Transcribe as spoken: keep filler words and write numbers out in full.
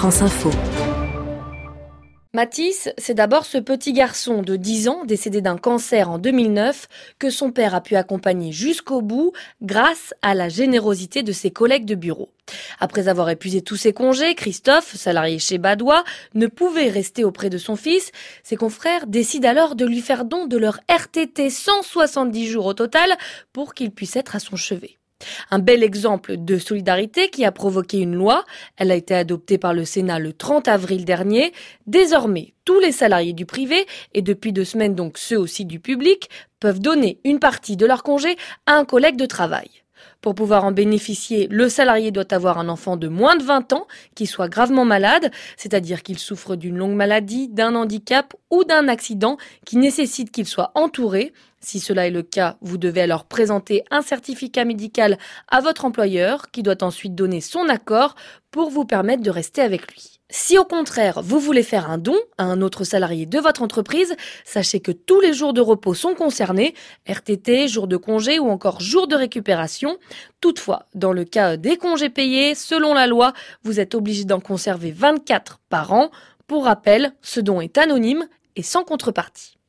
France Info. Mathis, c'est d'abord ce petit garçon de dix ans, décédé d'un cancer en deux mille neuf, que son père a pu accompagner jusqu'au bout grâce à la générosité de ses collègues de bureau. Après avoir épuisé tous ses congés, Christophe, salarié chez Badois, ne pouvait rester auprès de son fils. Ses confrères décident alors de lui faire don de leur R T T, cent soixante-dix jours au total, pour qu'il puisse être à son chevet. Un bel exemple de solidarité qui a provoqué une loi. Elle a été adoptée par le Sénat le trente avril dernier. Désormais, tous les salariés du privé, et depuis deux semaines donc ceux aussi du public, peuvent donner une partie de leur congé à un collègue de travail. Pour pouvoir en bénéficier, le salarié doit avoir un enfant de moins de vingt ans qui soit gravement malade, c'est-à-dire qu'il souffre d'une longue maladie, d'un handicap ou d'un accident qui nécessite qu'il soit entouré. Si cela est le cas, vous devez alors présenter un certificat médical à votre employeur qui doit ensuite donner son accord pour vous permettre de rester avec lui. Si au contraire, vous voulez faire un don à un autre salarié de votre entreprise, sachez que tous les jours de repos sont concernés, R T T, jours de congé ou encore jours de récupération. Toutefois, dans le cas des congés payés, selon la loi, vous êtes obligé d'en conserver vingt-quatre par an. Pour rappel, ce don est anonyme et sans contrepartie.